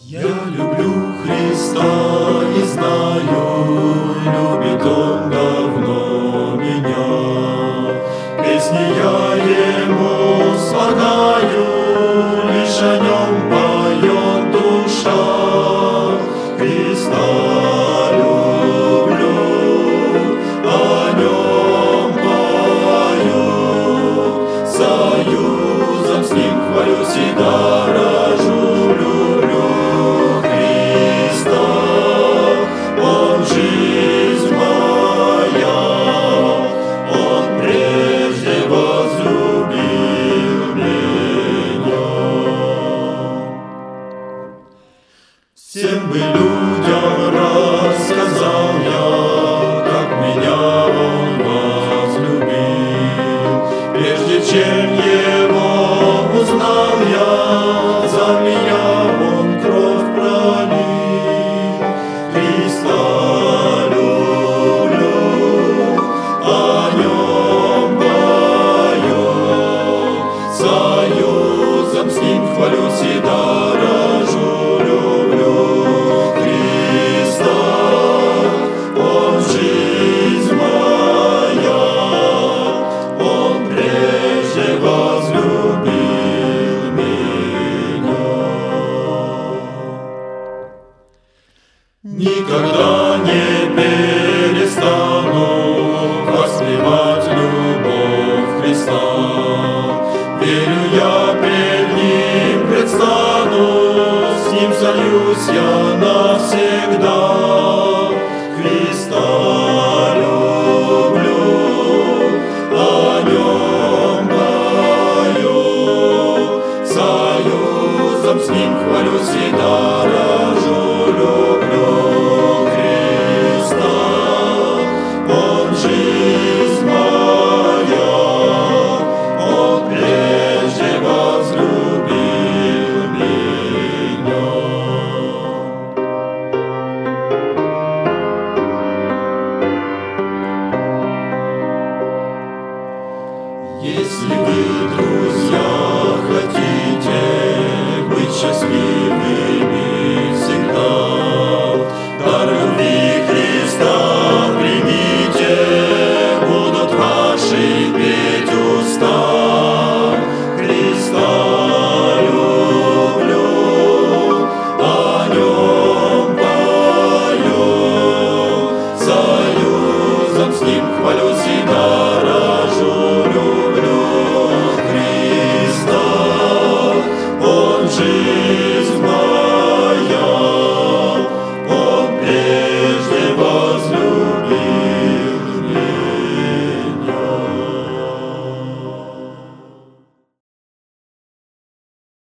Я люблю Христа и знаю, любит Он давно меня. Песни я Ему слагаю, лишь о Нем поет душа. Христа люблю, о Нем пою, союзом с Ним хвалюсь и дорожу. Жизнь моя, Он прежде возлюбил меня. Всем бы людям рассказал я, как меня Он возлюбил. Прежде чем Его узнал я, за меня Он кровь пролил. Христа люблю, о Нем пою, союзом с Ним хвалюсь и дорожу, люблю Христа. Он жизнь моя, Он прежде возлюбил меня. Никогда не перестану воспевать любовь Христа. Верю, я пред Ним предстану, с Ним сольюсь я навсегда. Христа люблю, о Нем пою, союзом с Ним хвалюсь и дорожу. Жизнь моя, Он прежде возлюбил меня. Если вы, друзья, хотите быть счастливыми всегда, дар любви Христа примите, будут ваши петь уста. Христа люблю, о Нем пою, союзом с Ним хвалюсь и дорожу, люблю Христа. Он жизнь моя.